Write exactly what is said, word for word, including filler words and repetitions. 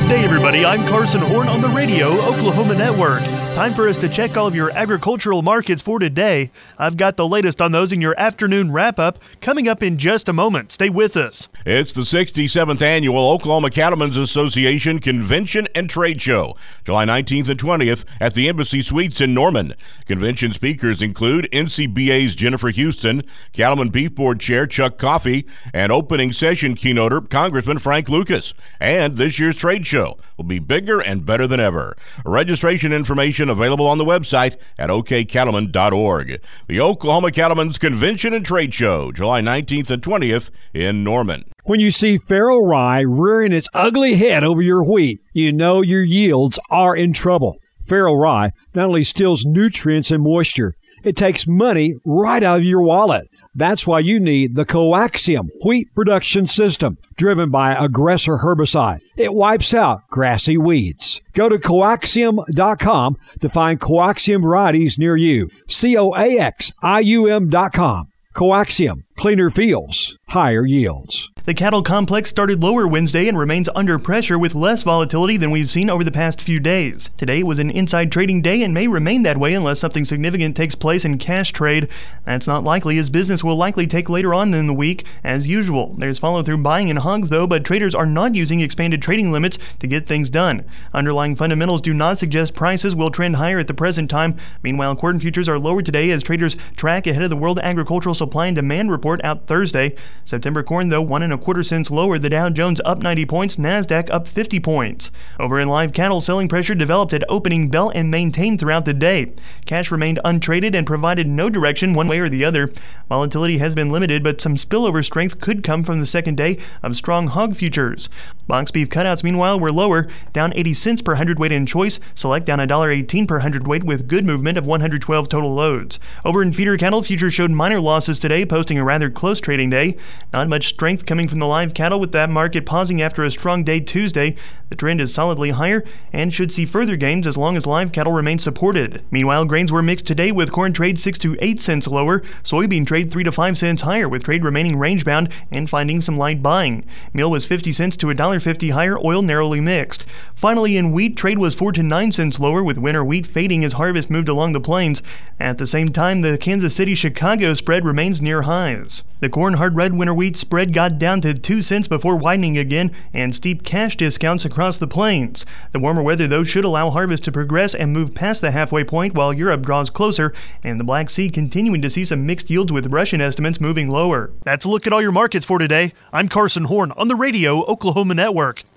Hey everybody, I'm Carson Horn on the Radio Oklahoma Network. Time for us to check all of your agricultural markets for today. I've got the latest on those in your afternoon wrap-up coming up in just a moment. Stay with us. It's the sixty-seventh Annual Oklahoma Cattlemen's Association Convention and Trade Show, July nineteenth and twentieth at the Embassy Suites in Norman. Convention speakers include N C B A's Jennifer Houston, Cattlemen Beef Board Chair Chuck Coffey, and opening session keynoter Congressman Frank Lucas. And this year's trade show will be bigger and better than ever. Registration information available on the website at o k cattlemen dot org. The Oklahoma Cattlemen's Convention and Trade Show, July nineteenth and twentieth in Norman. When you see farrow rye rearing its ugly head over your wheat, you know your yields are in trouble. Farrow rye not only steals nutrients and moisture, it takes money right out of your wallet. That's why you need the Coaxium Wheat Production System, driven by Aggressor herbicide. It wipes out grassy weeds. Go to coaxium dot com to find Coaxium varieties near you. C O A X I U M dot com. Coaxium. Cleaner fields, higher yields. The cattle complex started lower Wednesday and remains under pressure with less volatility than we've seen over the past few days. Today was an inside trading day and may remain that way unless something significant takes place in cash trade. That's not likely, as business will likely take later on in the week as usual. There's follow-through buying in hogs though, but traders are not using expanded trading limits to get things done. Underlying fundamentals do not suggest prices will trend higher at the present time. Meanwhile, corn futures are lower today as traders track ahead of the World Agricultural Supply and Demand report out Thursday. September corn though one and a quarter cents lower. The Dow Jones up ninety points, NASDAQ up fifty points. Over in live cattle, selling pressure developed at opening bell and maintained throughout the day. Cash remained untraded and provided no direction one way or the other. Volatility has been limited, but some spillover strength could come from the second day of strong hog futures. Box beef cutouts, meanwhile, were lower, down eighty cents per hundredweight in choice, select down one dollar eighteen per hundredweight with good movement of one hundred twelve total loads. Over in feeder cattle, futures showed minor losses today, posting a rather close trading day. Not much strength coming from the live cattle, with that market pausing after a strong day Tuesday. The trend is solidly higher and should see further gains as long as live cattle remain supported. Meanwhile, grains were mixed today, with corn trade six to eight cents lower, soybean trade three to five cents higher, with trade remaining range-bound and finding some light buying. Meal was fifty cents to one dollar fifty higher, oil narrowly mixed. Finally, in wheat, trade was four to nine cents lower, with winter wheat fading as harvest moved along the plains. At the same time, the Kansas City-Chicago spread remains near highs. The corn hard red winter wheat spread got down to two cents before widening again, and steep cash discounts across the plains. The warmer weather, though, should allow harvest to progress and move past the halfway point while Europe draws closer, and the Black Sea continuing to see some mixed yields with Russian estimates moving lower. That's a look at all your markets for today. I'm Carson Horn on the Radio Oklahoma Network.